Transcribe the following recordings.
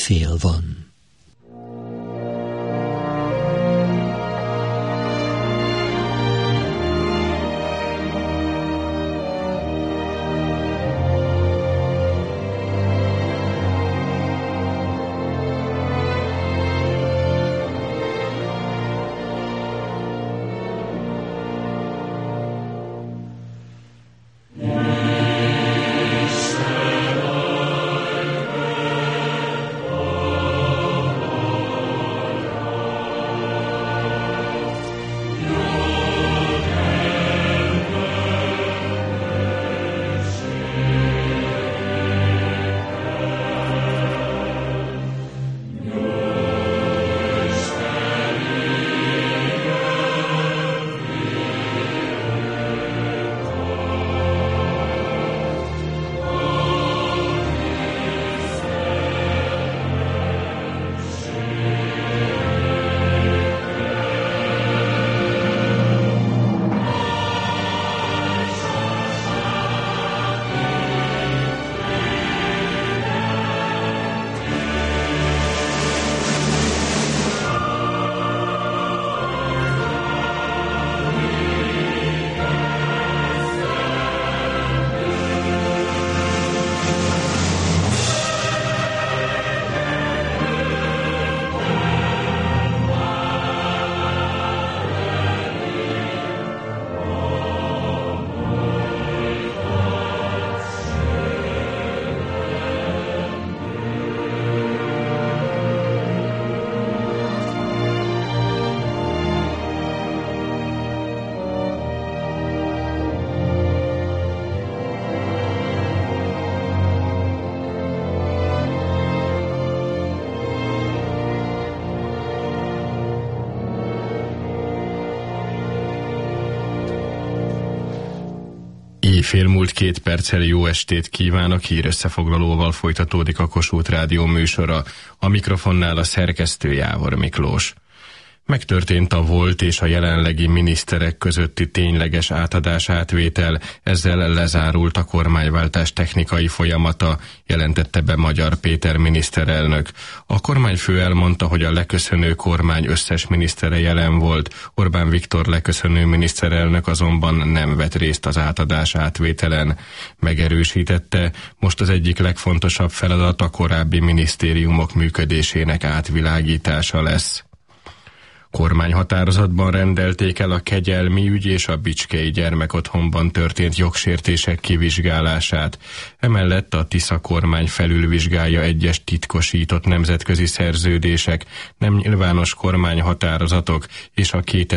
éjfél van. Éjfél múlt 2 perccel jó estét kívánok, hírösszefoglalóval folytatódik a Kossuth Rádió műsora. A mikrofonnál a szerkesztő Jávor Miklós. Megtörtént a volt és a jelenlegi miniszterek közötti tényleges átadás-átvétel, ezzel lezárult a kormányváltás technikai folyamata, jelentette be Magyar Péter miniszterelnök. A kormányfő elmondta, hogy a leköszönő kormány összes minisztere jelen volt, Orbán Viktor leköszönő miniszterelnök azonban nem vett részt az átadás-átvételen. Megerősítette, most az egyik legfontosabb feladat a korábbi minisztériumok működésének átvilágítása lesz. Kormányhatározatban rendelték el a Kegyelmi ügy és a Bicskei gyermekotthonban történt jogsértések kivizsgálását. Emellett a Tisza kormány felülvizsgálja egyes titkosított nemzetközi szerződések, nem nyilvános kormányhatározatok és a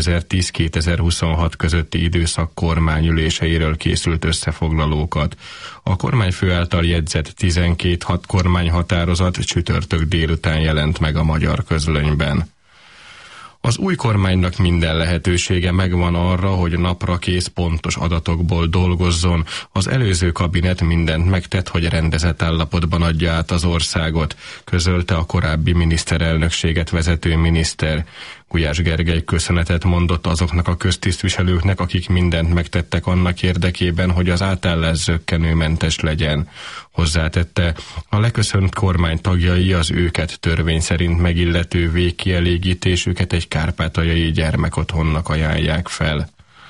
2010-2026 közötti időszak kormányüléseiről készült összefoglalókat. A kormányfő által jegyzett 12 kormányhatározat csütörtök délután jelent meg a Magyar Közlönyben. Az új kormánynak minden lehetősége megvan arra, hogy naprakész pontos adatokból dolgozzon. Az előző kabinet mindent megtett, hogy rendezett állapotban adja át az országot, közölte a korábbi miniszterelnökséget vezető miniszter. Gulyás Gergely köszönetet mondott azoknak a köztisztviselőknek, akik mindent megtettek annak érdekében, hogy az átállás zökkenőmentes legyen. Hozzátette, a leköszönt kormány tagjai az őket törvény szerint megillető végkielégítésüket egy kárpátaljai gyermekotthonnak ajánlják fel.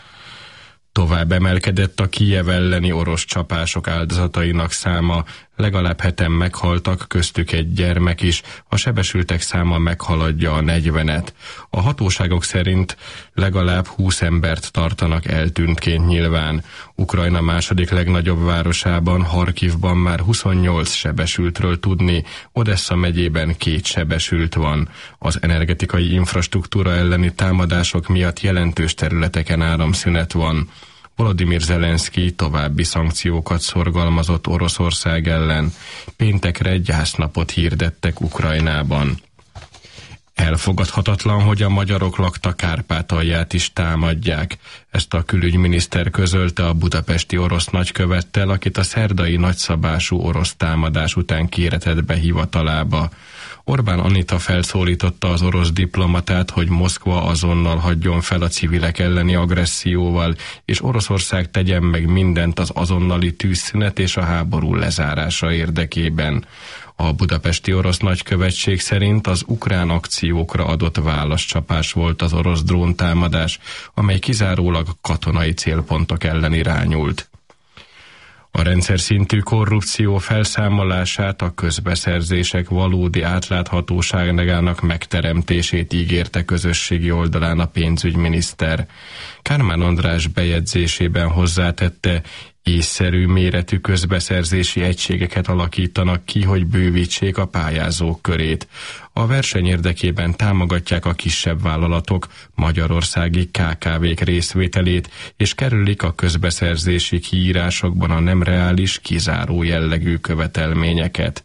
Tovább emelkedett a Kijev elleni orosz csapások áldozatainak száma, legalább 7-en meghaltak, köztük egy gyermek is, a sebesültek száma meghaladja a 40-et. A hatóságok szerint legalább 20 embert tartanak eltűntként nyilván. Ukrajna második legnagyobb városában, Harkivban már 28 sebesültről tudni, Odessa megyében 2 sebesült van. Az energetikai infrastruktúra elleni támadások miatt jelentős területeken áramszünet van. Volodymyr Zelenszky további szankciókat szorgalmazott Oroszország ellen. Péntekre gyásznapot hirdettek Ukrajnában. Elfogadhatatlan, hogy a magyarok lakta Kárpátalját is támadják. Ezt a külügyminiszter közölte a budapesti orosz nagykövettel, akit a szerdai nagyszabású orosz támadás után kéretett be hivatalába. Orbán Anita felszólította az orosz diplomatát, hogy Moszkva azonnal hagyjon fel a civilek elleni agresszióval, és Oroszország tegyen meg mindent az azonnali tűzszünet és a háború lezárása érdekében. A budapesti orosz nagykövetség szerint az ukrán akciókra adott válaszcsapás volt az orosz dróntámadás, amely kizárólag katonai célpontok ellen irányult. A rendszer szintű korrupció felszámolását, a közbeszerzések valódi átláthatóságának megteremtését ígérte közösségi oldalán a pénzügyminiszter. Kármán András bejegyzésében hozzátette, észszerű méretű közbeszerzési egységeket alakítanak ki, hogy bővítsék a pályázók körét. A verseny érdekében támogatják a kisebb vállalatok, magyarországi KKV-k részvételét, és kerülik a közbeszerzési kiírásokban a nem reális, kizáró jellegű követelményeket.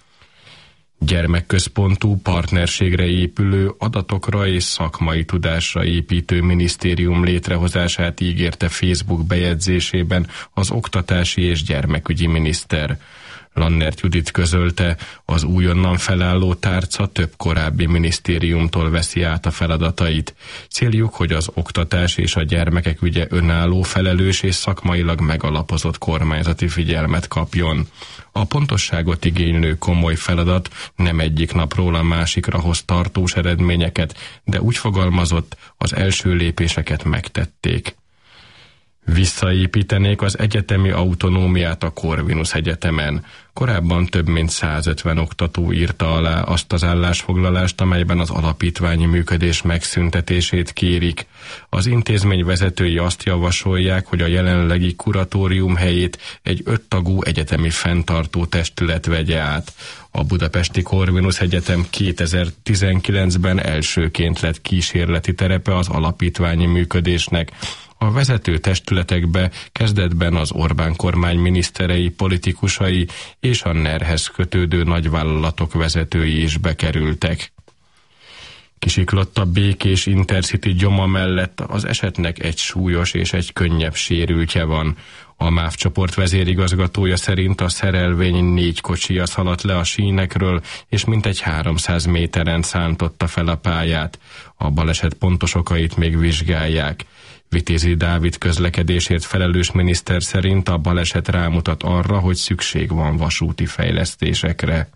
Gyermekközpontú, partnerségre épülő, adatokra és szakmai tudásra építő minisztérium létrehozását ígérte Facebook bejegyzésében az oktatási és gyermekügyi miniszter. Lannert Judit közölte, az újonnan felálló tárca több korábbi minisztériumtól veszi át a feladatait. Céljuk, hogy az oktatás és a gyermekek ügye önálló, felelős és szakmailag megalapozott kormányzati figyelmet kapjon. A pontosságot igénylő komoly feladat nem egyik napról a másikra hoz tartós eredményeket, de úgy fogalmazott, az első lépéseket megtették. Visszaépítenék az egyetemi autonómiát a Corvinus Egyetemen. Korábban több mint 150 oktató írta alá azt az állásfoglalást, amelyben az alapítványi működés megszüntetését kérik. Az intézmény vezetői azt javasolják, hogy a jelenlegi kuratórium helyét egy 5 tagú egyetemi fenntartó testület vegye át. A budapesti Corvinus Egyetem 2019-ben elsőként lett kísérleti terepe az alapítványi működésnek. A vezető testületekbe kezdetben az Orbán kormány miniszterei, politikusai és a NER-hez kötődő nagyvállalatok vezetői is bekerültek. Kisiklott a Békés Intercity gyoma mellett, az esetnek egy súlyos és egy könnyebb sérültje van. A MÁV csoport vezérigazgatója szerint a szerelvény 4 kocsija szaladt le a sínekről, és mintegy 300 méteren szántotta fel a pályát. A baleset pontos okait még vizsgálják. Vitézi Dávid közlekedésért felelős miniszter szerint a baleset rámutat arra, hogy szükség van vasúti fejlesztésekre.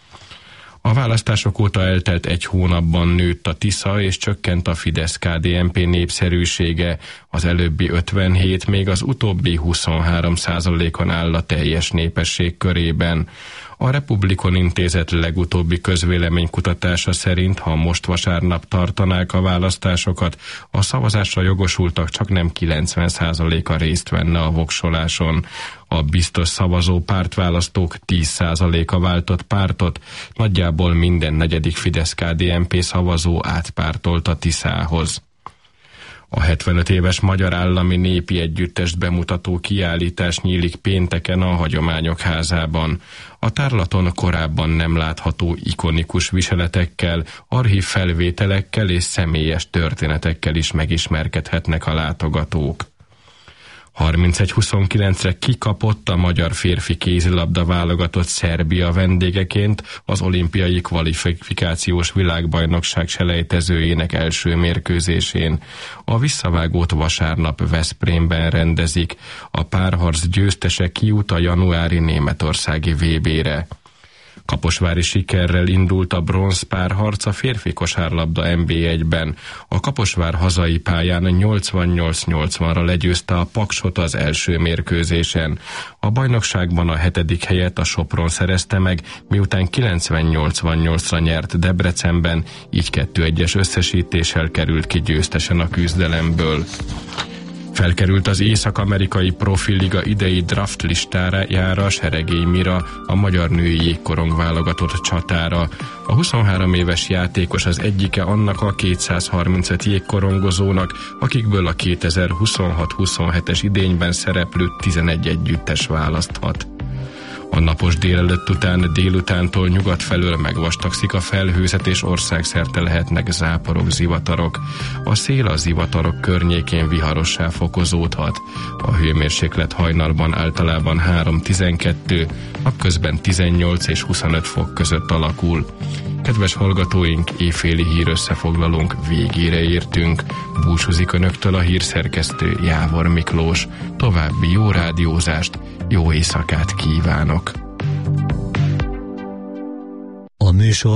A választások óta eltelt 1 hónapban nőtt a Tisza és csökkent a Fidesz-KDNP népszerűsége, az előbbi 57, még az utóbbi 23%-on áll a teljes népesség körében. A Republikon Intézet legutóbbi közvéleménykutatása szerint, ha most vasárnap tartanák a választásokat, a szavazásra jogosultak csaknem 90%-a részt venne a voksoláson. A biztos szavazó pártválasztók 10%-a váltott pártot, nagyjából minden negyedik Fidesz-KDNP szavazó átpártolt a Tiszához. A 75 éves Magyar Állami Népi Együttest bemutató kiállítás nyílik pénteken a Hagyományok Házában. A tárlaton korábban nem látható ikonikus viseletekkel, archív felvételekkel és személyes történetekkel is megismerkedhetnek a látogatók. 31-29-re kikapott a magyar férfi kézilabda válogatott Szerbia vendégeként az olimpiai kvalifikációs világbajnokság selejtezőjének első mérkőzésén. A visszavágót vasárnap Veszprémben rendezik. A párharc győztese kijut a januári németországi VB-re. Kaposvári sikerrel indult a bronzpárharc a férfi kosárlabda NB1-ben. A Kaposvár hazai pályán 88-80-ra legyőzte a Paksot az első mérkőzésen. A bajnokságban a 7. helyet a Sopron szerezte meg, miután 90-88-ra nyert Debrecenben, így 2-1-es összesítéssel került ki győztesen a küzdelemből. Felkerült az Észak-amerikai Profiliga idei draft listájára Seregély Mira, a magyar női jégkorong válogatott csatára. A 23 éves játékos az egyike annak a 235 jégkorongozónak, akikből a 2026-27-es idényben szereplő 11 együttes választhat. A napos délelőtt után délutántól nyugat felől megvastagszik a felhőzet, és országszerte lehetnek záporok, zivatarok. A szél a zivatarok környékén viharossá fokozódhat. A hőmérséklet hajnalban általában 3-12, napközben 18 és 25 fok között alakul. Kedves hallgatóink, éjféli hírösszefoglalónk végére értünk. Búcsúzik önöktől a hírszerkesztő Jávor Miklós. További jó rádiózást, jó éjszakát kívánok! A műsor